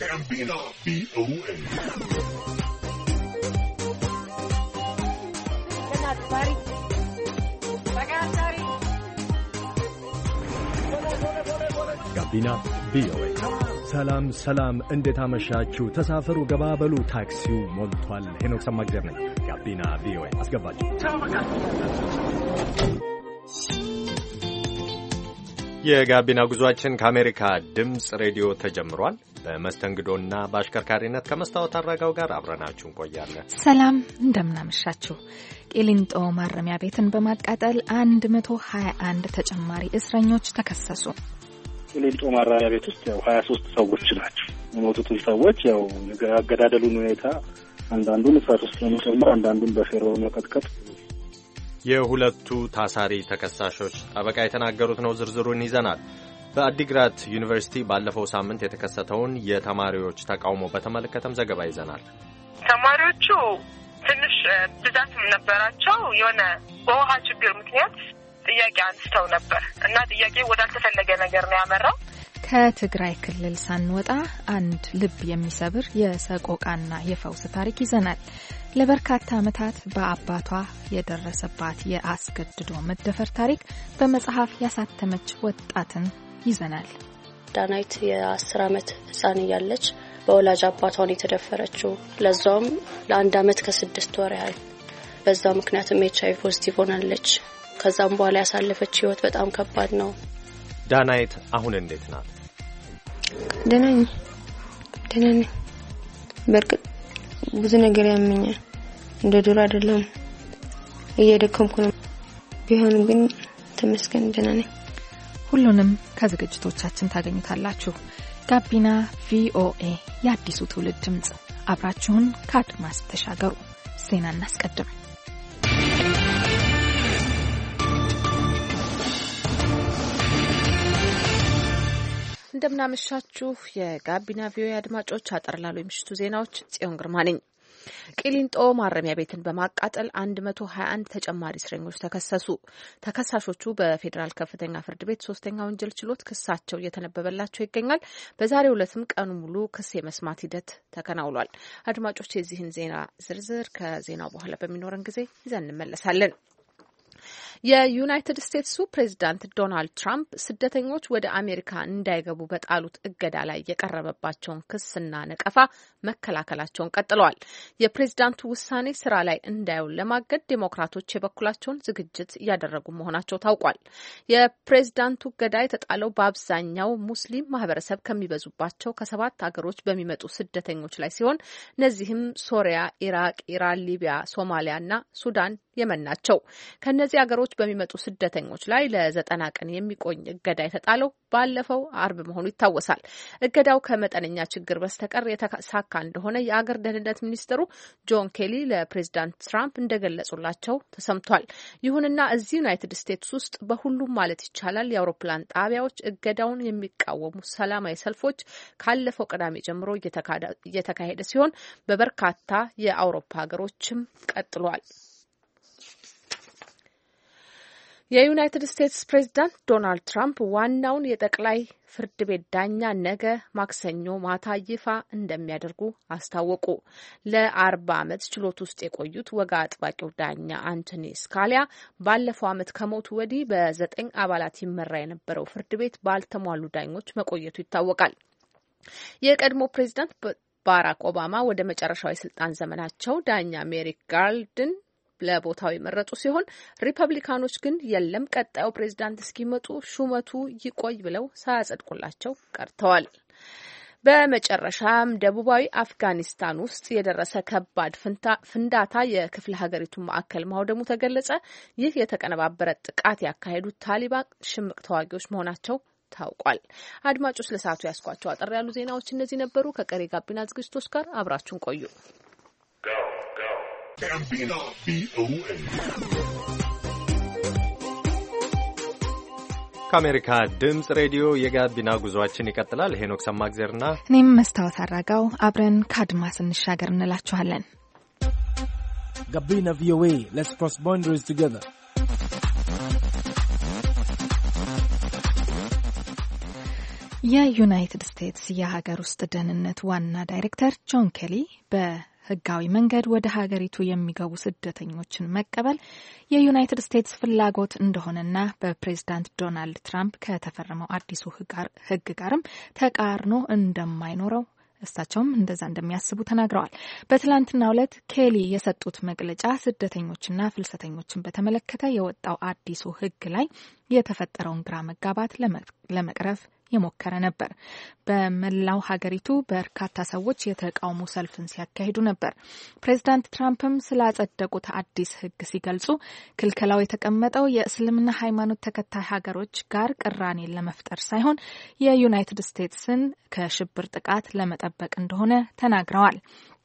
Gambino VOA. ጋቢና ቪኦኤ። ሰላም ሰላም፣ እንዴት አመሻችሁ? ተሳፈሩ፣ ገባበሉ፣ ታክሲው ሞልቷል። ሄኖክ ሰማግዜር ነኝ። ጋቢና ቪኦኤ አስገባችሁ። የጋቢና ጉዟችን ከአሜሪካ ድምፅ ሬዲዮ ተጀምሯል። በመስተንግዶና በአሽከርካሪነት ከመስታወት አረጋው ጋር አብረናችሁ እንቆያለን። ሰላም እንደምናመሻችሁ። ቂሊንጦ ማረሚያ ቤትን በማቃጠል 121 ተጨማሪ እስረኞች ተከሰሱ። ቂሊንጦ ማረሚያ ቤት ውስጥ ያው 23 ሰዎች ናቸው የሞቱት። ሰዎች ያው አገዳደሉን ሁኔታ አንዳንዱን እሳት ውስጥ በመጨመር አንዳንዱን በፌሮ መቀጥቀጥ። የሁለቱ ታሳሪ ተከሳሾች ጠበቃ የተናገሩት ነው። ዝርዝሩን ይዘናል። በአዲግራት ዩኒቨርሲቲ ባለፈው ሳምንት የተከሰተውን የተማሪዎች ተቃውሞ በተመለከተም ዘገባ ይዘናል። ተማሪዎቹ ትንሽ ብዛትም ነበራቸው። የሆነ በውሃ ችግር ምክንያት ጥያቄ አንስተው ነበር እና ጥያቄ ወዳልተፈለገ ነገር ነው ያመራው። ከትግራይ ክልል ሳንወጣ አንድ ልብ የሚሰብር የሰቆቃና የፈውስ ታሪክ ይዘናል። ለበርካታ ዓመታት በአባቷ የደረሰባት የአስገድዶ መደፈር ታሪክ በመጽሐፍ ያሳተመች ወጣትን ይዘናል። ዳናይት የ10 ዓመት ሕፃን እያለች በወላጅ አባቷን የተደፈረችው፣ ለዛውም ለ1 ዓመት ከ6 ወር ያህል። በዛው ምክንያትም HIV ፖዚቲቭ ሆናለች። ከዛም በኋላ ያሳለፈች ህይወት በጣም ከባድ ነው። ዳናይት አሁን እንዴት ናት? ደህና ነኝ። በርግጥ ብዙ ነገር ያመኛል። እንደ ድሮ አይደለም፣ እየደከምኩ ነው። ቢሆንም ግን ተመስገን ደህና ነኝ። ሁሉንም ከዝግጅቶቻችን ታገኙታላችሁ። ጋቢና ቪኦኤ የአዲሱ ትውልድ ድምጽ። አብራችሁን ከአድማስ ተሻገሩ። ዜና እናስቀድም። እንደምናመሻችሁ የጋቢና ቪኦኤ አድማጮች፣ አጠር ላሉ የምሽቱ ዜናዎች ጽዮን ግርማ ነኝ። ቂሊንጦ ማረሚያ ቤትን በማቃጠል 121 ተጨማሪ እስረኞች ተከሰሱ። ተከሳሾቹ በፌዴራል ከፍተኛ ፍርድ ቤት 3ኛ ወንጀል ችሎት ክሳቸው እየተነበበላቸው ይገኛል። በዛሬው ዕለትም ቀኑ ሙሉ ክስ የመስማት ሂደት ተከናውሏል። አድማጮች፣ የዚህን ዜና ዝርዝር ከዜናው በኋላ በሚኖረን ጊዜ ይዘን እንመለሳለን። የዩናይትድ ስቴትሱ ፕሬዝዳንት ዶናልድ ትራምፕ ስደተኞች ወደ አሜሪካ እንዳይገቡ በጣሉት እገዳ ላይ የቀረበባቸውን ክስና ነቀፋ መከላከላቸውን ቀጥለዋል። የፕሬዝዳንቱ ውሳኔ ስራ ላይ እንዳይውል ለማገድ ዴሞክራቶች የበኩላቸውን ዝግጅት እያደረጉ መሆናቸው ታውቋል። የፕሬዝዳንቱ እገዳ የተጣለው በአብዛኛው ሙስሊም ማህበረሰብ ከሚበዙባቸው ከ7 ሀገሮች በሚመጡ ስደተኞች ላይ ሲሆን እነዚህም ሶሪያ፣ ኢራቅ፣ ኢራን፣ ሊቢያ፣ ሶማሊያና ሱዳን፣ የመን ናቸው። ከነዚህ ሀገሮች በሚመጡ ስደተኞች ላይ ለ90 ቀን የሚቆይ እገዳ የተጣለው ባለፈው አርብ መሆኑ ይታወሳል። እገዳው ከመጠነኛ ችግር በስተቀር የተሳካ እንደሆነ የአገር ደህንነት ሚኒስትሩ ጆን ኬሊ ለፕሬዝዳንት ትራምፕ እንደገለጹላቸው ተሰምቷል። ይሁንና እዚህ ዩናይትድ ስቴትስ ውስጥ በሁሉም ማለት ይቻላል የአውሮፕላን ጣቢያዎች እገዳውን የሚቃወሙ ሰላማዊ ሰልፎች ካለፈው ቅዳሜ ጀምሮ እየተካሄደ ሲሆን በበርካታ የአውሮፓ ሀገሮችም ቀጥሏል። የዩናይትድ ስቴትስ ፕሬዝዳንት ዶናልድ ትራምፕ ዋናውን የጠቅላይ ፍርድ ቤት ዳኛ ነገ ማክሰኞ ማታ ይፋ እንደሚያደርጉ አስታወቁ። ለ40 ዓመት ችሎት ውስጥ የቆዩት ወግ አጥባቂው ዳኛ አንቶኒ ስካሊያ ባለፈው ዓመት ከሞቱ ወዲህ በ9 አባላት ይመራ የነበረው ፍርድ ቤት ባልተሟሉ ዳኞች መቆየቱ ይታወቃል። የቀድሞ ፕሬዝዳንት ባራክ ኦባማ ወደ መጨረሻው የስልጣን ዘመናቸው ዳኛ ሜሪክ ጋርልድን ለቦታው የመረጡ ሲሆን ሪፐብሊካኖች ግን የለም ቀጣዩ ፕሬዝዳንት እስኪመጡ ሹመቱ ይቆይ ብለው ሳያጸድቁላቸው ቀርተዋል። በመጨረሻም ደቡባዊ አፍጋኒስታን ውስጥ የደረሰ ከባድ ፍንዳታ የክፍለ ሀገሪቱን ማዕከል ማውደሙ ተገለጸ። ይህ የተቀነባበረ ጥቃት ያካሄዱት ታሊባን ሽምቅ ተዋጊዎች መሆናቸው ታውቋል። አድማጮች፣ ለሰዓቱ ያስኳቸው አጠር ያሉ ዜናዎች እነዚህ ነበሩ። ከቀሪ ጋቢና ዝግጅቶች ጋር አብራችሁን ቆዩ። Gambino VOA. ከአሜሪካ ድምፅ ሬዲዮ የጋቢና ጉዟችን ይቀጥላል። ሄኖክ ሰማግዜርና እኔም መስታወት አራጋው አብረን ከአድማስ እንሻገር እንላችኋለን። ጋቢና VOA, let's cross boundaries together. የዩናይትድ ስቴትስ የሀገር ውስጥ ደህንነት ዋና ዳይሬክተር ጆን ኬሊ በህጋዊ መንገድ ወደ ሀገሪቱ የሚገቡ ስደተኞችን መቀበል የዩናይትድ ስቴትስ ፍላጎት እንደሆነና በፕሬዝዳንት ዶናልድ ትራምፕ ከተፈረመው አዲሱ ህግ ጋርም ተቃርኖ እንደማይኖረው እሳቸውም እንደዛ እንደሚያስቡ ተናግረዋል። በትላንትናው ዕለት ኬሊ የሰጡት መግለጫ ስደተኞችና ፍልሰተኞችን በተመለከተ የወጣው አዲሱ ህግ ላይ የተፈጠረውን ግራ መጋባት ለመቅረፍ የሞከረ ነበር። በመላው ሀገሪቱ በርካታ ሰዎች የተቃውሞ ሰልፍን ሲያካሂዱ ነበር። ፕሬዝዳንት ትራምፕም ስላጸደቁት አዲስ ህግ ሲገልጹ ክልከላው የተቀመጠው የእስልምና ሃይማኖት ተከታይ ሀገሮች ጋር ቅራኔን ለመፍጠር ሳይሆን የዩናይትድ ስቴትስን ከሽብር ጥቃት ለመጠበቅ እንደሆነ ተናግረዋል።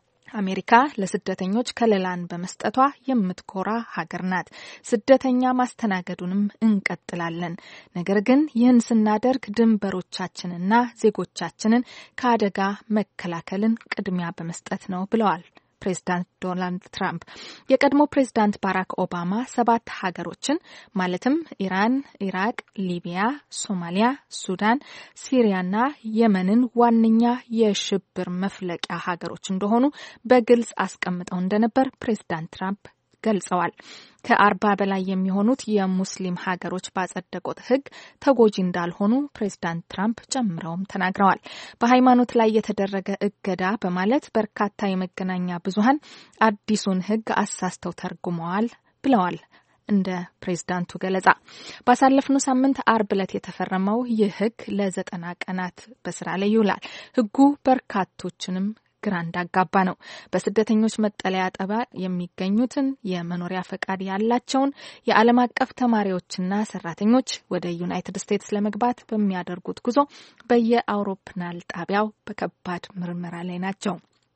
አሜሪካ ለስደተኞች ከለላን በመስጠቷ የምትኮራ ሀገር ናት። ስደተኛ ማስተናገዱንም እንቀጥላለን። ነገር ግን ይህን ስናደርግ ድንበሮቻችንና ዜጎቻችንን ከአደጋ መከላከልን ቅድሚያ በመስጠት ነው ብለዋል ፕሬዝዳንት ዶናልድ ትራምፕ። የቀድሞ ፕሬዝዳንት ባራክ ኦባማ 7 ሀገሮችን ማለትም ኢራን፣ ኢራቅ፣ ሊቢያ፣ ሶማሊያ፣ ሱዳን፣ ሲሪያና የመንን ዋነኛ የሽብር መፍለቂያ ሀገሮች እንደሆኑ በግልጽ አስቀምጠው እንደነበር ፕሬዝዳንት ትራምፕ ገልጸዋል። ከ40 በላይ የሚሆኑት የሙስሊም ሀገሮች ባጸደቁት ህግ ተጎጂ እንዳልሆኑ ፕሬዝዳንት ትራምፕ ጨምረውም ተናግረዋል። በሃይማኖት ላይ የተደረገ እገዳ በማለት በርካታ የመገናኛ ብዙሃን አዲሱን ህግ አሳስተው ተርጉመዋል ብለዋል። እንደ ፕሬዝዳንቱ ገለጻ ባሳለፍነው ሳምንት አርብ ዕለት የተፈረመው ይህ ህግ ለ90 ቀናት በስራ ላይ ይውላል። ህጉ በርካቶችንም ግራ እንዳጋባ ነው። በስደተኞች መጠለያ ጣቢያ የሚገኙትን የመኖሪያ ፈቃድ ያላቸውን የዓለም አቀፍ ተማሪዎችና ሰራተኞች ወደ ዩናይትድ ስቴትስ ለመግባት በሚያደርጉት ጉዞ በየአውሮፕላን ጣቢያው በከባድ ምርመራ ላይ ናቸው።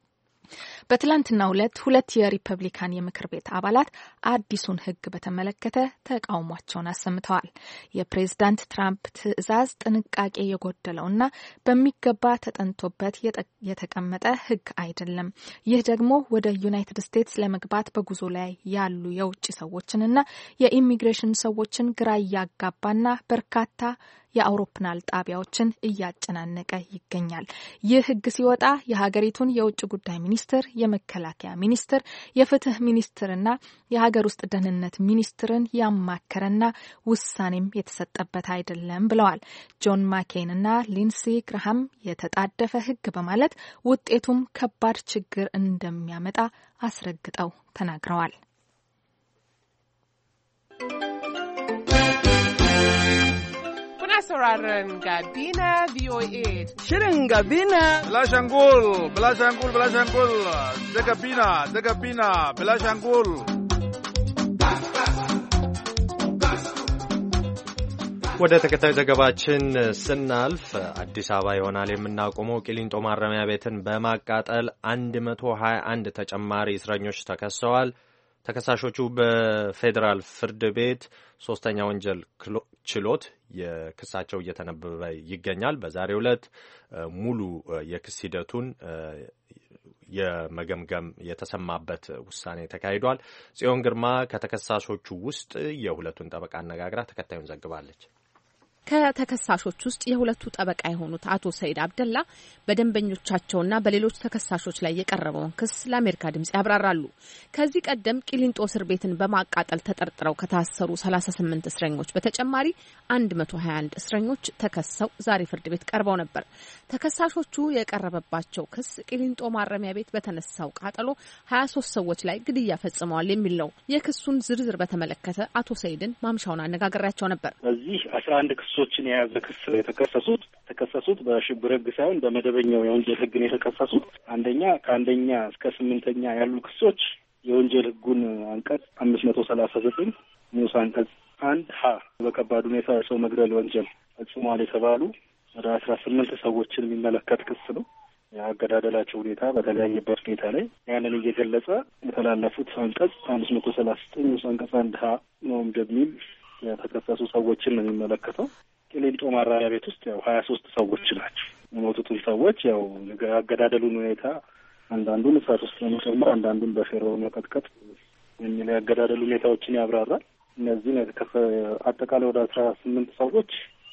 በትላንትናው ዕለት 2 የሪፐብሊካን የምክር ቤት አባላት አዲሱን ህግ በተመለከተ ተቃውሟቸውን አሰምተዋል። የፕሬዝዳንት ትራምፕ ትዕዛዝ ጥንቃቄ የጎደለውና በሚገባ ተጠንቶበት የተቀመጠ ህግ አይደለም። ይህ ደግሞ ወደ ዩናይትድ ስቴትስ ለመግባት በጉዞ ላይ ያሉ የውጭ ሰዎችንና የኢሚግሬሽን ሰዎችን ግራ እያጋባና በርካታ የአውሮፕላን ጣቢያዎችን እያጨናነቀ ይገኛል። ይህ ህግ ሲወጣ የሀገሪቱን የውጭ ጉዳይ ሚኒስትር፣ የመከላከያ ሚኒስትር፣ የፍትህ ሚኒስትርና የሀገር ውስጥ ደህንነት ሚኒስትርን ያማከረና ውሳኔም የተሰጠበት አይደለም ብለዋል። ጆን ማኬንና ሊንሲ ግርሃም የተጣደፈ ህግ በማለት ውጤቱም ከባድ ችግር እንደሚያመጣ አስረግጠው ተናግረዋል። sauraron Gabina VOA. Shirin Gabina. Bilashangul, Bilashangul, Bilashangul. Da Gabina, Bilashangul. ወደ ተከታዩ ዘገባችን ስናልፍ አዲስ አበባ ይሆናል የምናቆመው። ቂሊንጦ ማረሚያ ቤትን በማቃጠል 121 ተጨማሪ እስረኞች ተከሰዋል። ተከሳሾቹ በፌዴራል ፍርድ ቤት 3ኛ ወንጀል ችሎት የክሳቸው እየተነበበ ይገኛል። በዛሬው ዕለት ሙሉ የክስ ሂደቱን የመገምገም የተሰማበት ውሳኔ ተካሂዷል። ጽዮን ግርማ ከተከሳሾቹ ውስጥ የሁለቱን ጠበቃ አነጋግራ ተከታዩን ዘግባለች። ከተከሳሾች ውስጥ የሁለቱ ጠበቃ የሆኑት አቶ ሰይድ አብደላ በደንበኞቻቸውና በሌሎች ተከሳሾች ላይ የቀረበውን ክስ ለአሜሪካ ድምጽ ያብራራሉ። ከዚህ ቀደም ቂሊንጦ እስር ቤትን በማቃጠል ተጠርጥረው ከታሰሩ 38 እስረኞች በተጨማሪ 121 እስረኞች ተከሰው ዛሬ ፍርድ ቤት ቀርበው ነበር። ተከሳሾቹ የቀረበባቸው ክስ ቂሊንጦ ማረሚያ ቤት በተነሳው ቃጠሎ 23 ሰዎች ላይ ግድያ ፈጽመዋል የሚል ነው። የክሱን ዝርዝር በተመለከተ አቶ ሰይድን ማምሻውን አነጋግሬያቸው ነበር። በዚህ 11 ክሶችን የያዘ ክስ የተከሰሱት በሽብር ሕግ ሳይሆን በመደበኛው የወንጀል ሕግ ነው የተከሰሱት። ከአንደኛ እስከ 8ኛ ያሉ ክሶች የወንጀል ሕጉን አንቀጽ 539 ንዑስ አንቀጽ 1 ሀ በከባድ ሁኔታ የሰው መግደል ወንጀል ፈጽሟል የተባሉ ወደ 18 ሰዎችን የሚመለከት ክስ ነው። የአገዳደላቸው ሁኔታ በተለያየበት ሁኔታ ላይ ያንን እየገለጸ የተላለፉት አንቀጽ 539 ንዑስ አንቀጽ 1 ሀ ነው እንደሚል የተከሰሱ ሰዎችን ነው የሚመለከተው። ቂሊንጦ ማረሚያ ቤት ውስጥ 23 ሰዎች ናቸው የሞቱትን ሰዎች አገዳደሉን ሁኔታ አንዳንዱን እሳት ውስጥ ለመጨመር አንዳንዱን በፌሮ መቀጥቀጥ የሚል ያገዳደሉ ሁኔታዎችን ያብራራል። እነዚህ አጠቃላይ ወደ 18 ሰዎች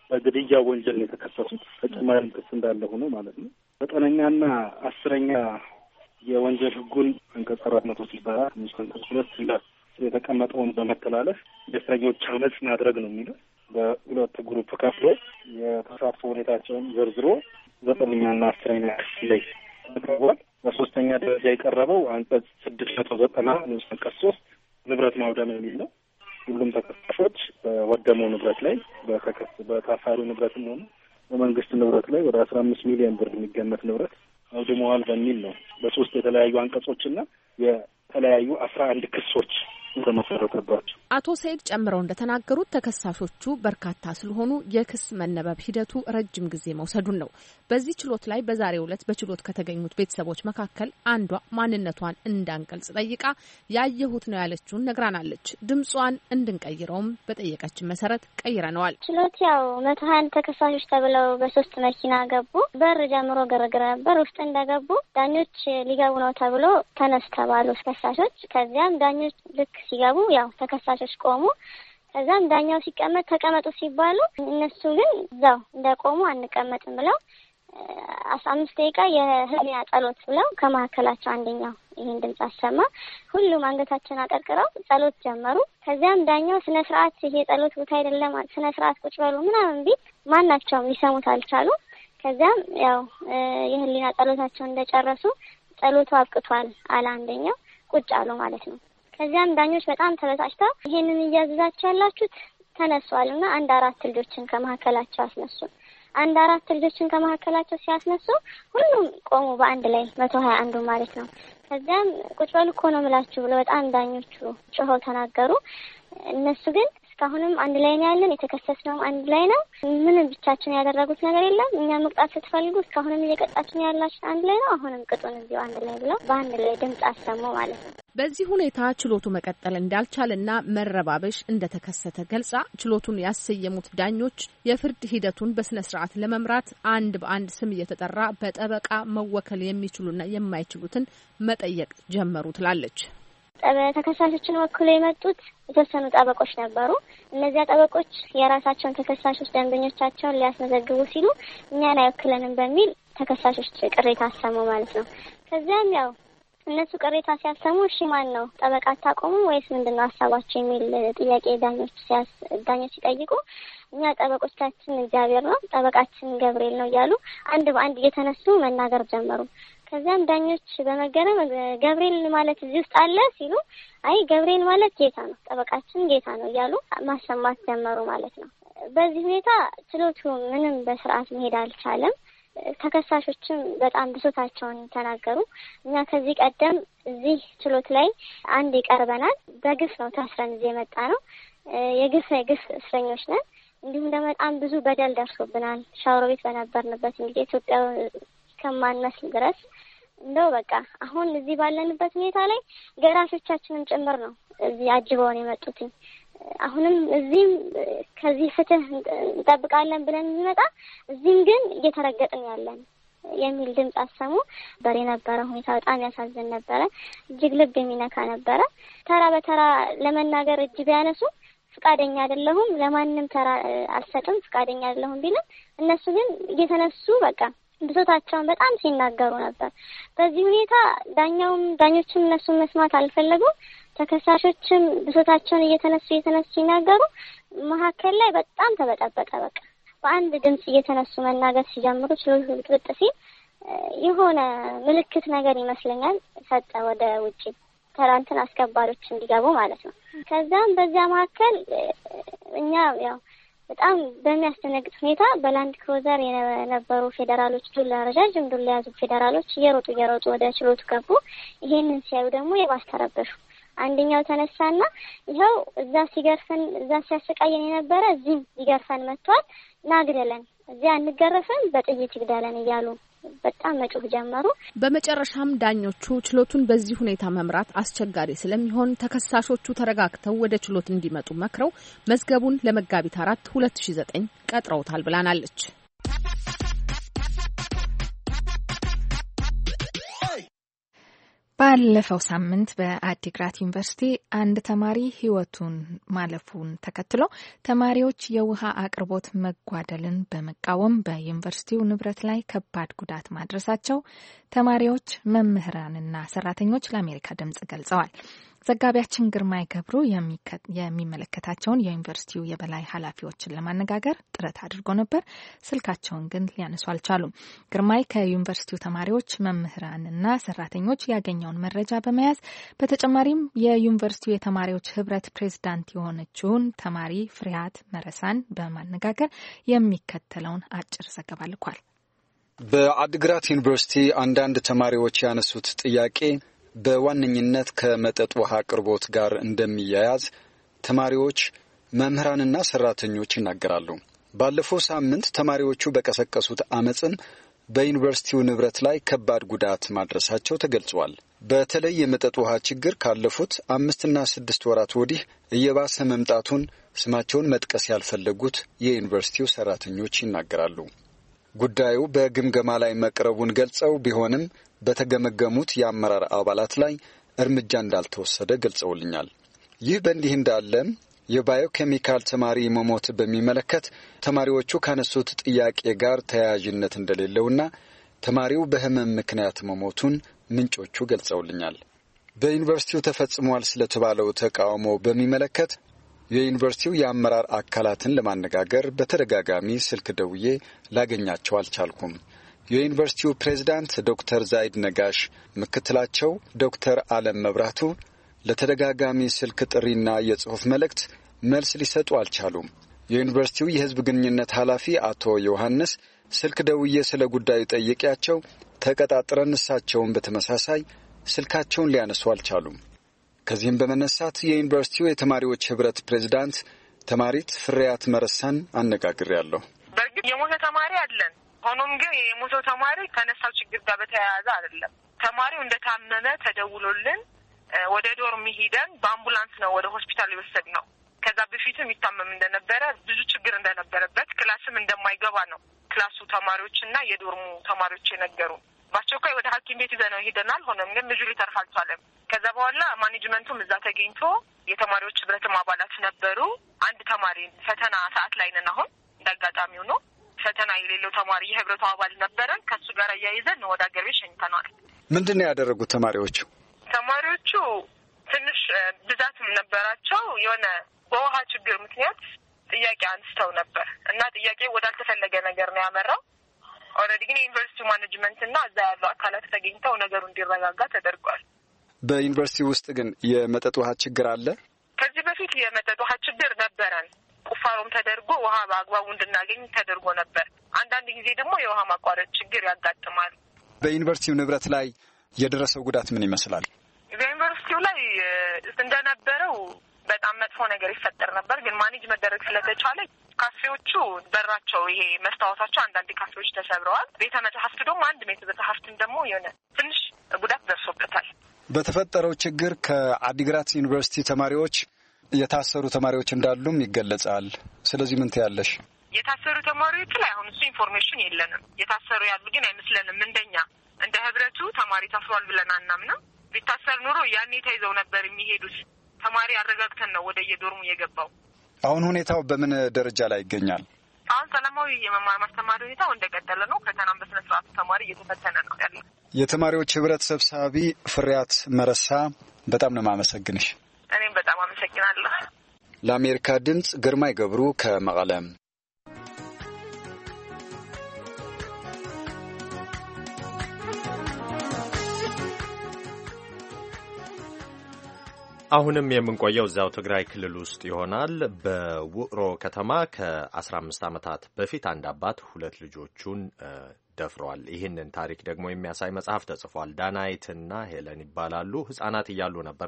በግድያ ወንጀል ነው የተከሰሱት። ተጨማሪ ክስ እንዳለ ሆኖ ማለት ነው። 9ኛና 10ኛ የወንጀል ህጉን አንቀጽ 464 ንዑስ አንቀጽ 2 ይላል የተቀመጠውን በመተላለፍ የእስረኞች አመጽ ማድረግ ነው የሚለው። በሁለት ግሩፕ ከፍሎ የተሳትፎ ሁኔታቸውን ዘርዝሮ 9ኛና 10ኛ ክስ ላይ ተቀርቧል። በ3ኛ ደረጃ የቀረበው አንቀጽ 690 ንዑስ አንቀጽ 3 ንብረት ማውደም የሚል ነው። ሁሉም ተከሳሾች በወደመው ንብረት ላይ በታሳሪው ንብረትም ሆነ በመንግስት ንብረት ላይ ወደ 15 ሚሊዮን ብር የሚገመት ንብረት አውድመዋል በሚል ነው። በ3 የተለያዩ አንቀጾችና የተለያዩ 11 ክሶች ተመሰረተባቸው። አቶ ሰይድ ጨምረው እንደተናገሩት ተከሳሾቹ በርካታ ስለሆኑ የክስ መነበብ ሂደቱ ረጅም ጊዜ መውሰዱን ነው። በዚህ ችሎት ላይ በዛሬው ዕለት በችሎት ከተገኙት ቤተሰቦች መካከል አንዷ ማንነቷን እንዳንገልጽ ጠይቃ ያየሁት ነው ያለችውን ነግራናለች። ድምጿን እንድንቀይረውም በጠየቀችን መሰረት ቀይረነዋል። ችሎት ያው 121 ተከሳሾች ተብለው በ3 መኪና ገቡ። በር ጀምሮ ግርግር ነበር። ውስጥ እንደገቡ ዳኞች ሊገቡ ነው ተብሎ ተነስ ተባሉ ተከሳሾች። ከዚያም ዳኞች ልክ ሲገቡ ያው ተከሳሾች ቆሙ። ከዛም ዳኛው ሲቀመጥ ተቀመጡ ሲባሉ እነሱ ግን እዛው እንደቆሙ አንቀመጥም ብለው 15 ደቂቃ የህሊና ጸሎት ብለው ከመካከላቸው አንደኛው ይሄን ድምጽ አሰማ። ሁሉም አንገታቸውን አቀርቅረው ጸሎት ጀመሩ። ከዚያም ዳኛው ስነ ስርዓት ይሄ ጸሎት ቦታ አይደለም ስነ ስርዓት ቁጭ በሉ ምናምን ቢል ማናቸውም ሊሰሙት አልቻሉ። ከዚያም ያው የህሊና ጸሎታቸውን እንደጨረሱ ጸሎቱ አብቅቷል አለ አንደኛው። ቁጭ አሉ ማለት ነው። ከዚያም ዳኞች በጣም ተበሳጭተው ይሄንን እያዘዛችሁ ያላችሁት ተነሷልና 4 ልጆችን ከመካከላቸው አስነሱ። 4 ልጆችን ከመካከላቸው ሲያስነሱ ሁሉም ቆሙ በአንድ ላይ 121 ማለት ነው። ከዚያም ቁጭ በሉ እኮ ነው የምላችሁ ብለው በጣም ዳኞቹ ጮኸው ተናገሩ። እነሱ ግን እስካሁንም አንድ ላይ ነው ያለን፣ የተከሰስነው አንድ ላይ ነው፣ ምንም ብቻችን ያደረጉት ነገር የለም፣ እኛ መቅጣት ስትፈልጉ እስካሁንም እየቀጣችን ያላችሁ አንድ ላይ ነው፣ አሁንም ቅጡን እዚሁ አንድ ላይ ብለው በአንድ ላይ ድምጽ አሰሙ ማለት ነው። በዚህ ሁኔታ ችሎቱ መቀጠል እንዳልቻለና መረባበሽ እንደተከሰተ ገልጻ ችሎቱን ያሰየሙት ዳኞች የፍርድ ሂደቱን በስነ ስርዓት ለመምራት አንድ በአንድ ስም እየተጠራ በጠበቃ መወከል የሚችሉና የማይችሉትን መጠየቅ ጀመሩ ትላለች። ተከሳሾችን ወክሎ የመጡት የተወሰኑ ጠበቆች ነበሩ። እነዚያ ጠበቆች የራሳቸውን ተከሳሾች ደንበኞቻቸውን ሊያስመዘግቡ ሲሉ እኛን አይወክለንም በሚል ተከሳሾች ቅሬታ አሰሙ ማለት ነው። ከዚያም ያው እነሱ ቅሬታ ሲያሰሙ እሺ ማን ነው ጠበቃ አታቆሙ ወይስ ምንድነው ሀሳባቸው የሚል ጥያቄ ዳኞች ሲጠይቁ እኛ ጠበቆቻችን እግዚአብሔር ነው፣ ጠበቃችን ገብርኤል ነው እያሉ አንድ በአንድ እየተነሱ መናገር ጀመሩ። ከዚያም ዳኞች በመገረም ገብርኤል ማለት እዚህ ውስጥ አለ ሲሉ አይ ገብርኤል ማለት ጌታ ነው፣ ጠበቃችን ጌታ ነው እያሉ ማሰማት ጀመሩ ማለት ነው። በዚህ ሁኔታ ችሎቱ ምንም በስርዓት መሄድ አልቻለም። ተከሳሾችም በጣም ብሶታቸውን ተናገሩ። እኛ ከዚህ ቀደም እዚህ ችሎት ላይ አንድ ይቀርበናል፣ በግፍ ነው ታስረን እዚህ የመጣ ነው፣ የግፍ እስረኞች ነን፣ እንዲሁም ደግሞ በጣም ብዙ በደል ደርሶብናል። ሻወር ቤት በነበርንበት እንግዲህ ኢትዮጵያ ከማንመስል ድረስ እንደው በቃ አሁን እዚህ ባለንበት ሁኔታ ላይ ገራሾቻችንን ጭምር ነው እዚህ አጅበውን የመጡት። አሁንም እዚህም ከዚህ ፍትህ እንጠብቃለን ብለን እንመጣ እዚህም ግን እየተረገጥን ያለን የሚል ድምጽ አሰሙ። የነበረ ሁኔታ በጣም ያሳዝን ነበረ። እጅግ ልብ የሚነካ ነበረ። ተራ በተራ ለመናገር እጅ ቢያነሱ ፍቃደኛ አይደለሁም፣ ለማንም ተራ አልሰጥም ፍቃደኛ አይደለሁም ቢልም እነሱ ግን እየተነሱ በቃ ብሶታቸውን በጣም ሲናገሩ ነበር። በዚህ ሁኔታ ዳኞችም እነሱን መስማት አልፈለጉም። ተከሳሾችም ብሶታቸውን እየተነሱ ሲናገሩ መሀከል ላይ በጣም ተበጠበጠ። በቃ በአንድ ድምጽ እየተነሱ መናገር ሲጀምሩ ችሎቱ ብጥብጥ ሲል የሆነ ምልክት ነገር ይመስለኛል ሰጠ ወደ ውጪ ተራንትን አስከባሪዎች እንዲገቡ ማለት ነው። ከዛም በዚያ መሀከል እኛ ያው በጣም በሚያስደነግጥ ሁኔታ በላንድ ክሩዘር የነበሩ ፌዴራሎች ረጃጅም ዱላ የያዙ ፌዴራሎች እየሮጡ ወደ ችሎቱ ገቡ። ይሄንን ሲያዩ ደግሞ የባስ ተረበሹ። አንደኛው ተነሳና ይኸው እዛ ሲያሰቃየን የነበረ እዚህም ሊገርፈን መጥቷል፣ ናግደለን፣ እዚያ አንገረፍም፣ በጥይት ይግደለን እያሉ በጣም መጮህ ጀመሩ። በመጨረሻም ዳኞቹ ችሎቱን በዚህ ሁኔታ መምራት አስቸጋሪ ስለሚሆን ተከሳሾቹ ተረጋግተው ወደ ችሎት እንዲመጡ መክረው መዝገቡን ለመጋቢት 4 2009 ቀጥረውታል ብላናለች። ባለፈው ሳምንት በአዲግራት ዩኒቨርሲቲ አንድ ተማሪ ሕይወቱን ማለፉን ተከትሎ ተማሪዎች የውሃ አቅርቦት መጓደልን በመቃወም በዩኒቨርሲቲው ንብረት ላይ ከባድ ጉዳት ማድረሳቸው ተማሪዎች፣ መምህራንና ሰራተኞች ለአሜሪካ ድምጽ ገልጸዋል። ዘጋቢያችን ግርማይ ገብሩ የሚመለከታቸውን የዩኒቨርሲቲው የበላይ ኃላፊዎችን ለማነጋገር ጥረት አድርጎ ነበር። ስልካቸውን ግን ሊያነሱ አልቻሉም። ግርማይ ከዩኒቨርሲቲው ተማሪዎች፣ መምህራንና ሰራተኞች ያገኘውን መረጃ በመያዝ በተጨማሪም የዩኒቨርሲቲው የተማሪዎች ህብረት ፕሬዝዳንት የሆነችውን ተማሪ ፍሬሃት መረሳን በማነጋገር የሚከተለውን አጭር ዘገባ ልኳል። በአዲግራት ዩኒቨርሲቲ አንዳንድ ተማሪዎች ያነሱት ጥያቄ በዋነኝነት ከመጠጥ ውሃ አቅርቦት ጋር እንደሚያያዝ ተማሪዎች፣ መምህራንና ሰራተኞች ይናገራሉ። ባለፈው ሳምንት ተማሪዎቹ በቀሰቀሱት አመጽም በዩኒቨርሲቲው ንብረት ላይ ከባድ ጉዳት ማድረሳቸው ተገልጿል። በተለይ የመጠጥ ውሃ ችግር ካለፉት 5 እና 6 ወራት ወዲህ እየባሰ መምጣቱን ስማቸውን መጥቀስ ያልፈለጉት የዩኒቨርሲቲው ሰራተኞች ይናገራሉ። ጉዳዩ በግምገማ ላይ መቅረቡን ገልጸው ቢሆንም በተገመገሙት የአመራር አባላት ላይ እርምጃ እንዳልተወሰደ ገልጸውልኛል። ይህ በእንዲህ እንዳለ የባዮኬሚካል ተማሪ መሞት በሚመለከት ተማሪዎቹ ካነሱት ጥያቄ ጋር ተያያዥነት እንደሌለውና ተማሪው በህመም ምክንያት መሞቱን ምንጮቹ ገልጸውልኛል። በዩኒቨርሲቲው ተፈጽሟል ስለተባለው ተቃውሞ በሚመለከት የዩኒቨርሲቲው የአመራር አካላትን ለማነጋገር በተደጋጋሚ ስልክ ደውዬ ላገኛቸው አልቻልኩም። የዩኒቨርሲቲው ፕሬዝዳንት ዶክተር ዛይድ ነጋሽ፣ ምክትላቸው ዶክተር አለም መብራቱ ለተደጋጋሚ ስልክ ጥሪና የጽሑፍ መልእክት መልስ ሊሰጡ አልቻሉም። የዩኒቨርሲቲው የህዝብ ግንኙነት ኃላፊ አቶ ዮሐንስ ስልክ ደውዬ ስለ ጉዳዩ ጠይቄያቸው ተቀጣጥረን እሳቸውን በተመሳሳይ ስልካቸውን ሊያነሱ አልቻሉም። ከዚህም በመነሳት የዩኒቨርሲቲው የተማሪዎች ህብረት ፕሬዝዳንት ተማሪት ፍሬሃት መረሳን አነጋግሬያለሁ። በእርግጥ የሞተ ተማሪ አለን። ሆኖም ግን የሞተው ተማሪ ከነሳው ችግር ጋር በተያያዘ አይደለም። ተማሪው እንደታመመ ተደውሎልን ወደ ዶርም ሄደን በአምቡላንስ ነው ወደ ሆስፒታል የወሰድነው። ከዛ በፊትም ይታመም እንደነበረ፣ ብዙ ችግር እንደነበረበት፣ ክላስም እንደማይገባ ነው ክላሱ ተማሪዎችና የዶርሙ ተማሪዎች የነገሩ። በአስቸኳይ ወደ ሐኪም ቤት ይዘነው ሄደናል። ሆኖም ግን ልጁ ሊተርፍ አልቻለም። ከዛ በኋላ ማኔጅመንቱም እዛ ተገኝቶ የተማሪዎች ህብረትም አባላት ነበሩ። አንድ ተማሪ ፈተና ሰዓት ላይ ነን አሁን እንዳጋጣሚው ነው ፈተና የሌለው ተማሪ የህብረቱ አባል ነበረን። ከሱ ጋር አያይዘን ወደ አገር ቤት ሸኝተናል። ምንድን ነው ያደረጉት ተማሪዎቹ? ተማሪዎቹ ትንሽ ብዛትም ነበራቸው። የሆነ በውሃ ችግር ምክንያት ጥያቄ አንስተው ነበር እና ጥያቄ ወዳልተፈለገ ነገር ነው ያመራው። ኦልሬዲ ግን የዩኒቨርሲቲው ማኔጅመንት እና እዛ ያሉ አካላት ተገኝተው ነገሩ እንዲረጋጋ ተደርጓል። በዩኒቨርሲቲ ውስጥ ግን የመጠጥ ውሃ ችግር አለ? ከዚህ በፊት የመጠጥ ውሃ ችግር ነበረን። ቁፋሮም ተደርጎ ውሃ በአግባቡ እንድናገኝ ተደርጎ ነበር። አንዳንድ ጊዜ ደግሞ የውሃ ማቋረጥ ችግር ያጋጥማል። በዩኒቨርሲቲው ንብረት ላይ የደረሰው ጉዳት ምን ይመስላል? በዩኒቨርሲቲው ላይ እንደነበረው በጣም መጥፎ ነገር ይፈጠር ነበር። ግን ማኔጅ መደረግ ስለተቻለ ካፌዎቹ በራቸው ይሄ መስታወታቸው አንዳንድ ካፌዎች ተሰብረዋል። ቤተ መጽሐፍት ደግሞ አንድ ቤተ መጽሐፍትን ደግሞ የሆነ ትንሽ ጉዳት ደርሶበታል። በተፈጠረው ችግር ከአዲግራት ዩኒቨርሲቲ ተማሪዎች የታሰሩ ተማሪዎች እንዳሉም ይገለጻል። ስለዚህ ምን ትያለሽ? የታሰሩ ተማሪዎች ላይ አሁን እሱ ኢንፎርሜሽን የለንም። የታሰሩ ያሉ ግን አይመስለንም። እንደኛ እንደ ህብረቱ ተማሪ ታስሯል ብለን አናምንም። ቢታሰር ኑሮ ያኔ ተይዘው ነበር የሚሄዱት። ተማሪ አረጋግተን ነው ወደ የዶርሙ የገባው። አሁን ሁኔታው በምን ደረጃ ላይ ይገኛል? አሁን ሰላማዊ የመማር ማስተማር ሁኔታው እንደቀጠለ ነው። ፈተናም በስነ ስርዓቱ ተማሪ እየተፈተነ ነው ያለው። የተማሪዎች ህብረት ሰብሳቢ ፍሬሃት መረሳ፣ በጣም ነው የማመሰግንሽ። እኔም በጣም አመሰግናለሁ። ለአሜሪካ ድምጽ ግርማይ ገብሩ ከመቀለም። አሁንም የምንቆየው እዚያው ትግራይ ክልል ውስጥ ይሆናል። በውቅሮ ከተማ ከ15 ዓመታት በፊት አንድ አባት 2 ልጆቹን ደፍረዋል። ይህንን ታሪክ ደግሞ የሚያሳይ መጽሐፍ ተጽፏል። ዳናይትና ሄለን ይባላሉ። ህጻናት እያሉ ነበር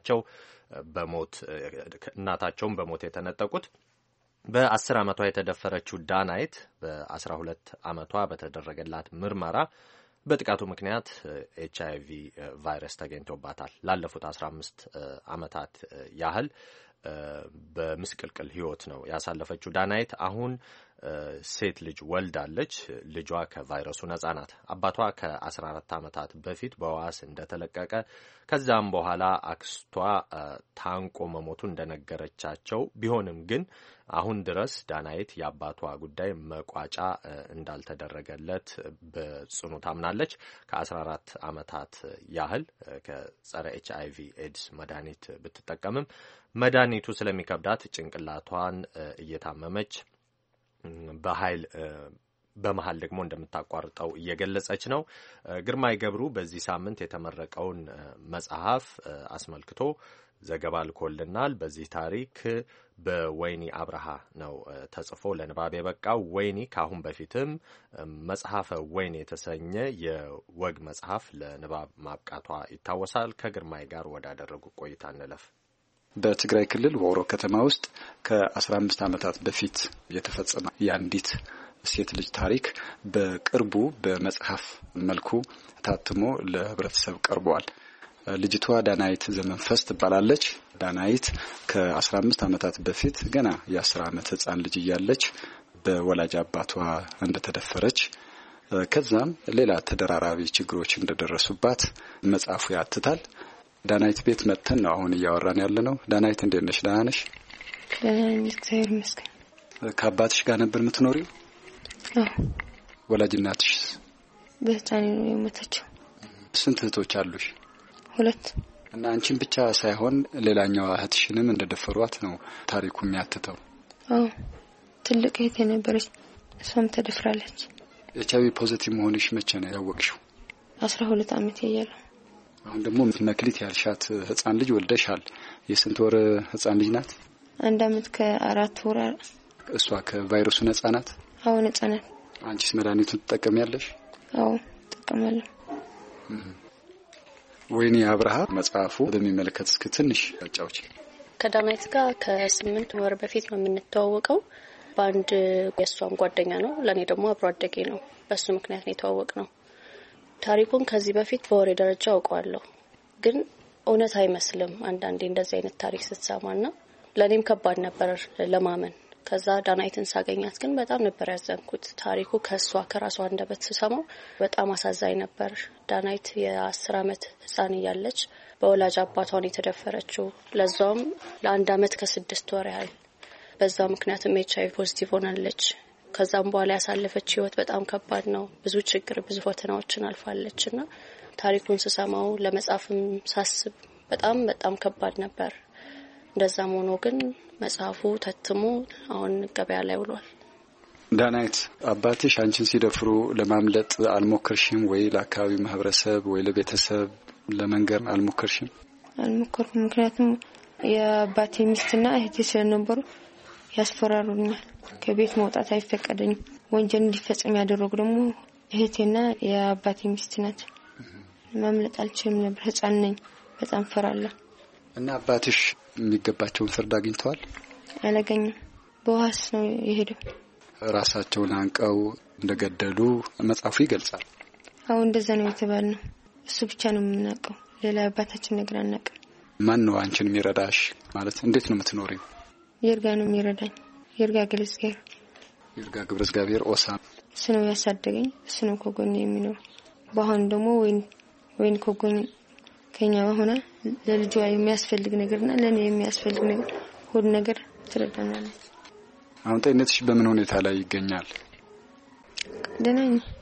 እናታቸውን በሞት የተነጠቁት። በ10 ዓመቷ የተደፈረችው ዳናይት በ12 ዓመቷ በተደረገላት ምርመራ በጥቃቱ ምክንያት ኤችአይቪ ቫይረስ ተገኝቶባታል። ላለፉት 15 ዓመታት ያህል በምስቅልቅል ህይወት ነው ያሳለፈችው ዳናይት። አሁን ሴት ልጅ ወልዳለች። ልጇ ከቫይረሱ ነጻ ናት። አባቷ ከ14 ዓመታት በፊት በዋስ እንደተለቀቀ ከዛም በኋላ አክስቷ ታንቆ መሞቱ እንደነገረቻቸው ቢሆንም ግን አሁን ድረስ ዳናይት የአባቷ ጉዳይ መቋጫ እንዳልተደረገለት በጽኑ ታምናለች። ከ14 ዓመታት ያህል ከጸረ HIV ኤድስ መድኃኒት ብትጠቀምም መድኃኒቱ ስለሚከብዳት ጭንቅላቷን እየታመመች በመሃል ደግሞ እንደምታቋርጠው እየገለጸች ነው። ግርማይ ገብሩ በዚህ ሳምንት የተመረቀውን መጽሐፍ አስመልክቶ ዘገባ ልኮልናል። በዚህ ታሪክ በወይኒ አብርሃ ነው ተጽፎ ለንባብ የበቃው። ወይኒ ከአሁን በፊትም መጽሐፈ ወይኒ የተሰኘ የወግ መጽሐፍ ለንባብ ማብቃቷ ይታወሳል። ከግርማይ ጋር ወዳደረጉ ቆይታ እንለፍ። በትግራይ ክልል ወሮ ከተማ ውስጥ ከ15 ዓመታት በፊት የተፈጸመ የአንዲት ሴት ልጅ ታሪክ በቅርቡ በመጽሐፍ መልኩ ታትሞ ለህብረተሰብ ቀርቧል። ልጅቷ ዳናይት ዘመንፈስ ትባላለች። ዳናይት ከ15 ዓመታት በፊት ገና የ10 ዓመት ህፃን ልጅ እያለች በወላጅ አባቷ እንደተደፈረች ከዛም ሌላ ተደራራቢ ችግሮች እንደደረሱባት መጽሐፉ ያትታል። ዳናይት ቤት መጥተን ነው አሁን እያወራን ያለነው። ዳናይት እንዴት ነሽ? ደህና ነሽ? እግዚአብሔር ይመስገን። ከአባትሽ ጋር ነበር የምትኖሪው? አዎ። ወላጅ እናትሽ በህፃን ነው የሞተችው። ስንት እህቶች አሉሽ? 2። እና አንቺን ብቻ ሳይሆን ሌላኛው እህትሽንም እንደደፈሯት ነው ታሪኩ የሚያትተው። አዎ። ትልቅ እህት የነበረች እሷም ተደፍራለች። HIV ፖዚቲቭ መሆንሽ መቼ ነው ያወቅሽው? 12 ዓመት እያለሁ። አሁን ደግሞ መክሊት ያልሻት ህፃን ልጅ ወልደሻል። የስንት ወር ህፃን ልጅ ናት? 1 ዓመት ከ4 ወር። እሷ ከቫይረሱ ነጻ ናት? አዎ ነጻ ናት። አንቺስ መድኃኒቱን ትጠቀሚያለሽ? አዎ እጠቀማለሁ። ወይኒ አብርሃ መጽሐፉ በሚመለከት እስከ ትንሽ አጫውጪ። ከዳናይት ጋር ከ8 ወር በፊት ነው የምንተዋወቀው። በአንድ የሷም ጓደኛ ነው፣ ለኔ ደግሞ አብሮ አደጌ ነው። በሱ ምክንያት ነው የተዋወቅነው። ታሪኩን ከዚህ በፊት በወሬ ደረጃ አውቀዋለሁ፣ ግን እውነት አይመስልም አንዳንዴ እንደዚህ አይነት ታሪክ ስትሰማና ለኔም ከባድ ነበር ለማመን። ከዛ ዳናይትን ሳገኛት ግን በጣም ነበር ያዘንኩት። ታሪኩ ከራሷ አንደበት ስሰማው በጣም አሳዛኝ ነበር። ዳናይት የ10 ዓመት ህፃን እያለች በወላጅ አባቷን የተደፈረችው፣ ለዛውም ለ1 ዓመት ከ6 ወር ያህል። በዛ ምክንያትም HIV ፖዚቲቭ ሆናለች። ከዛም በኋላ ያሳለፈች ህይወት በጣም ከባድ ነው። ብዙ ችግር፣ ብዙ ፈተናዎችን አልፋለችና ታሪኩን ስሰማው ለመጻፍም ሳስብ በጣም ከባድ ነበር። እንደዛም ሆኖ ግን መጽሐፉ ተትሞ አሁን ገበያ ላይ ውሏል። ዳናይት አባትሽ አንቺን ሲደፍሩ ለማምለጥ አልሞከርሽም ወይ? ለአካባቢው ማህበረሰብ ወይ ለቤተሰብ ለመንገር አልሞከርሽም? አልሞከርኩም። ምክንያቱም የአባቴ ሚስትና እህቴ ስለነበሩ ያስፈራሩኛል። ከቤት መውጣት አይፈቀደኝም። ወንጀል እንዲፈጸም ያደረጉ ደግሞ እህቴና የአባቴ ሚስት ናት። ማምለጥ አልችልም ነበር። ህፃን ነኝ። በጣም ፈራለሁ። እና አባትሽ የሚገባቸውን ፍርድ አግኝተዋል? አላገኘም። በዋስ ነው የሄደው። ራሳቸውን አንቀው እንደገደሉ መጽሐፉ ይገልጻል። አዎ እንደዛ ነው የተባለው። እሱ ብቻ ነው የምናውቀው። ሌላ አባታችን ነገር አናውቅም። ማን ነው አንቺን የሚረዳሽ? ማለት እንዴት ነው የምትኖሪው? ይርጋ ነው የሚረዳኝ። ይርጋ ገብረእግዚአብሔር ኦሳ እሱ ነው ያሳደገኝ። እሱ ነው ከጎኔ የሚኖር። በአሁን ደግሞ ወይን ከጎኔ ከኛ ሆነ ለልጇ የሚያስፈልግ ነገርና ለኔ የሚያስፈልግ ነገር ሁሉ ነገር ትረዳናለች። አሁን ጤንነትሽ በምን ሁኔታ ላይ ይገኛል? ደህና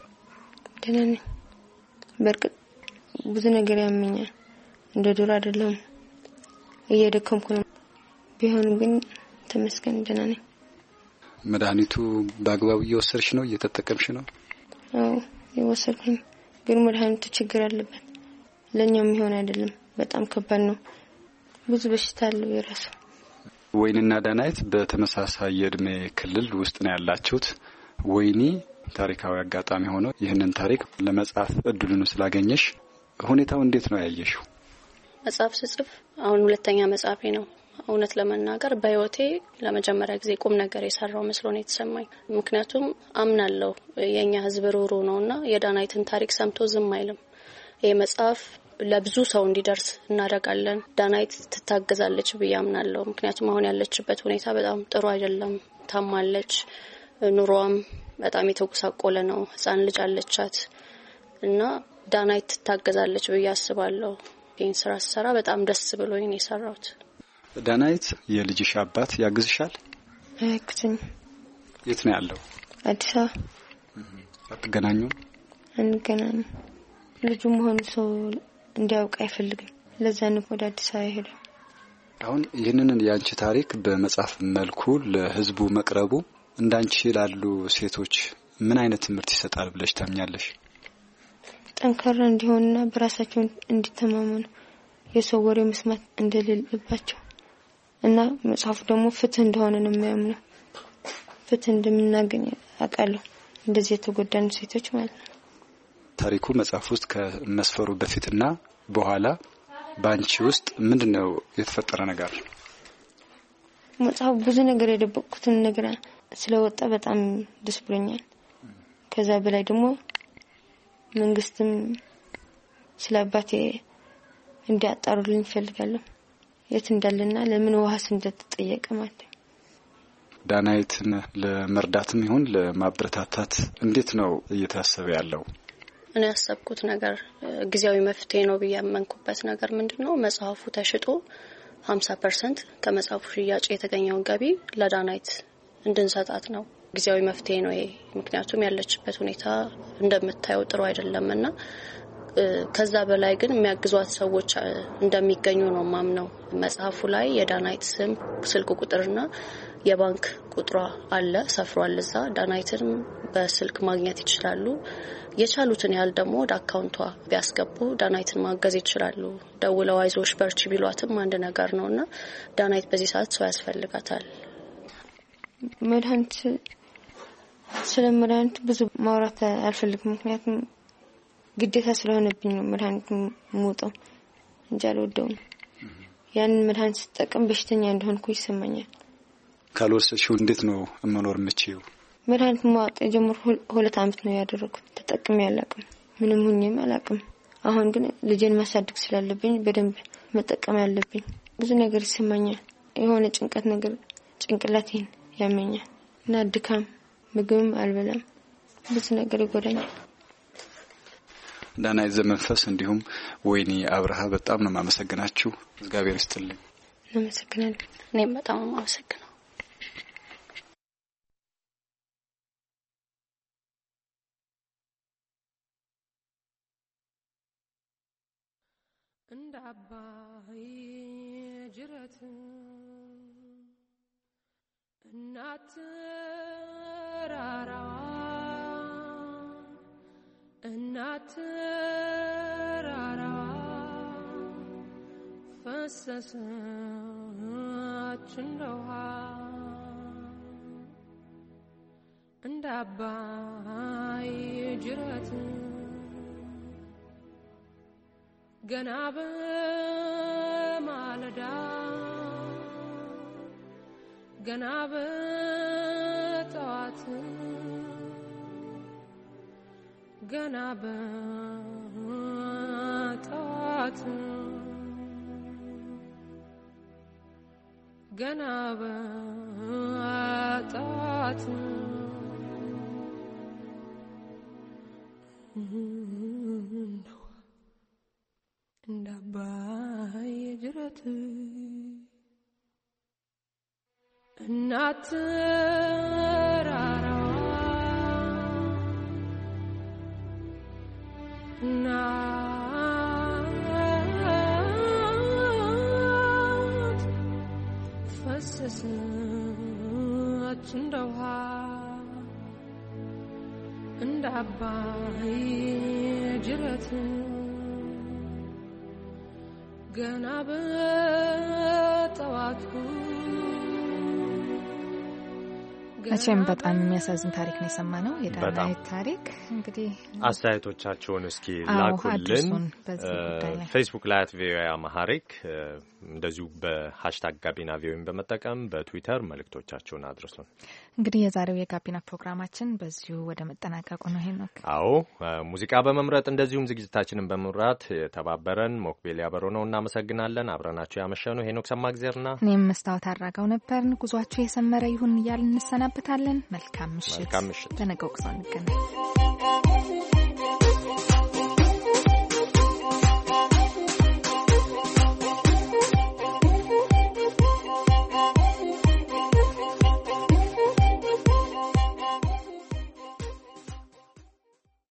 ነኝ። በርግጥ ብዙ ነገር ያመኛል። እንደ ድሮ አይደለም። እየደከምኩ ነው። ቢሆንም ግን ተመስገን ደህና ነኝ። መድኃኒቱ በአግባቡ እየወሰድሽ ነው? እየተጠቀምሽ ነው? አዎ እየወሰድኩኝ። ግን መድኃኒቱ ችግር አለበት። ለኛም ይሆን አይደለም። በጣም ከባድ ነው። ብዙ በሽታ አለው የራሱ። ወይንና ዳናይት በተመሳሳይ የእድሜ ክልል ውስጥ ነው ያላችሁት። ወይኒ ታሪካዊ አጋጣሚ ሆኖ ይህንን ታሪክ ለመጻፍ እድሉን ስላገኘሽ ሁኔታው እንዴት ነው ያየሽው? መጽሐፍ ስጽፍ አሁን 2ኛ መጽሐፌ ነው። እውነት ለመናገር በህይወቴ ለመጀመሪያ ጊዜ ቁም ነገር የሰራው መስሎ ነው የተሰማኝ። ምክንያቱም አምናለሁ የኛ ህዝብ ሩሩ ነውና የዳናይትን ታሪክ ሰምቶ ዝም አይልም። ይሄ መጽሐፍ ለብዙ ሰው እንዲደርስ እናደርጋለን። ዳናይት ትታገዛለች ብዬ አምናለሁ። ምክንያቱም አሁን ያለችበት ሁኔታ በጣም ጥሩ አይደለም። ታማለች። ኑሮዋም በጣም የተጎሳቆለ ነው። ህፃን ልጅ አለቻት እና ዳናይት ታገዛለች ብዬ አስባለሁ። ይህን ስራ ስሰራ በጣም ደስ ብሎኝ ነው የሰራሁት። ዳናይት የልጅሽ አባት ያግዝሻል? አያግዝኝ። የት ነው ያለው? አዲስ አበባ። አትገናኙም? አንገናኝም። ልጁ መሆኑ ሰው እንዲያውቅ አይፈልግም። ለዛ ነው ወደ አዲስ አበባ ሄደው። አሁን ይህንን ያንቺ ታሪክ በመጽሐፍ መልኩ ለህዝቡ መቅረቡ እንዳንቺ ላሉ ሴቶች ምን አይነት ትምህርት ይሰጣል ብለሽ ታምኛለሽ? ጠንካራ እንዲሆንና በራሳቸው እንዲተማመኑ የሰው ወሬ መስማት እንደሌለባቸው እና መጽሐፉ ደግሞ ፍትህ እንደሆነ ነው የሚያምነው። ፍትህ እንደምናገኝ አውቃለሁ። እንደዚህ የተጎዳኑ ሴቶች ማለት ነው። ታሪኩ መጽሐፍ ውስጥ ከመስፈሩ በፊትና በኋላ ባንቺ ውስጥ ምንድነው የተፈጠረ ነገር? መጽሐፉ ብዙ ነገር የደበቅኩትን ነገር ስለወጣ በጣም ደስ ብሎኛል። ከዛ በላይ ደግሞ መንግስትም ስለ አባቴ እንዲያጣሩልኝ ፈልጋለሁ። የት እንዳለና ለምን ውሃስ እንደተጠየቀ ማለት ነው። ዳናይትን ለመርዳትም ይሁን ለማበረታታት እንዴት ነው እየታሰበ ያለው? እኔ ያሰብኩት ነገር ጊዜያዊ መፍትሄ ነው በያመንኩበት ነገር ምንድነው መጽሐፉ ተሽጦ 50% ከመጽሐፉ ሽያጭ የተገኘውን ገቢ ለዳናይት እንድንሰጣት ነው። ጊዜያዊ መፍትሄ ነው ይሄ። ምክንያቱም ያለችበት ሁኔታ እንደምታየው ጥሩ አይደለምና ከዛ በላይ ግን የሚያግዟት ሰዎች እንደሚገኙ ነው ማምነው። መጽሐፉ ላይ የዳናይት ስም፣ ስልክ ቁጥርና የባንክ ቁጥሯ አለ ሰፍሯል። እዛ ዳናይትን በስልክ ማግኘት ይችላሉ። የቻሉትን ያህል ደግሞ ወደ አካውንቷ ቢያስገቡ ዳናይትን ማገዝ ይችላሉ። ደውለው አይዞሽ በርቺ ቢሏትም አንድ ነገር ነውና ዳናይት በዚህ ሰዓት ሰው ያስፈልጋታል። መድኃኒት ስለመድኃኒት ብዙ ማውራት አልፈልግም። ምክንያቱም ግዴታ ስለሆነብኝ ነው መድኃኒት የምወጣው እንጂ አልወደውም። ያን መድኃኒት ስጠቀም በሽተኛ እንደሆንኩ ይሰማኛል። ካልወሰድሽው እንዴት ነው መኖር የምችይው? መድኃኒት ማውጣት ጀምሮ 2 አመት ነው ያደረኩት። ተጠቅሜ አላውቅም። ምንም ሆኜም አላውቅም። አሁን ግን ልጄን ማሳደግ ስላለብኝ በደንብ መጠቀም ያለብኝ። ብዙ ነገር ይሰማኛል። የሆነ ጭንቀት ነገር ጭንቅላቴን ያመኛል እና ድካም፣ ምግብም አልበላም። ብዙ ነገር ይጎዳኛል። ዳናይት ዘመንፈስ እንዲሁም ወይኒ አብርሃ በጣም ነው ማመሰግናችሁ። እግዚአብሔር ይስጥልኝ። እናመሰግናለን። እኔም በጣም ማመሰግናለሁ። እንደ አባይ ጅረት እናት ራራ እናት ራራ ፈሰሰች እንደ ውሃ እንደ አባይ ጅረት ገና በማለዳ ገና በጠዋት ገና በጠዋት ገና በጠዋት እንደ አባይ ጅረት እናት ራራ እናት ፈሰሰች እንደ ውሃ እንደ አባይ ጅረት ገና በጠዋቱ መቼም በጣም የሚያሳዝን ታሪክ ነው የሰማነው። የዳናይት ታሪክ እንግዲህ አስተያየቶቻችሁን እስኪ ላኩልን። ፌስቡክ ላይ @ቪኦኤ አማሃሪክ እንደዚሁ በሃሽታግ ጋቢና ቪኦኤን በመጠቀም በትዊተር መልእክቶቻችሁን አድርሱን። እንግዲህ የዛሬው የጋቢና ፕሮግራማችን በዚሁ ወደ መጠናቀቁ ነው። ሄኖክ አዎ፣ ሙዚቃ በመምረጥ እንደዚሁም ዝግጅታችንን በመምራት የተባበረን ሞክቤል ያበሮ ነው። እናመሰግናለን። አብረናችሁ ያመሸነው ሄኖክ ሰማግዜርና እኔም መስታወት አራጋው ነበርን። ጉዟችሁ የሰመረ ይሁን እያልን እንሰናበት። እንሰናበታለን። መልካም ምሽት። በነገው ጉዞ እንገናኝ።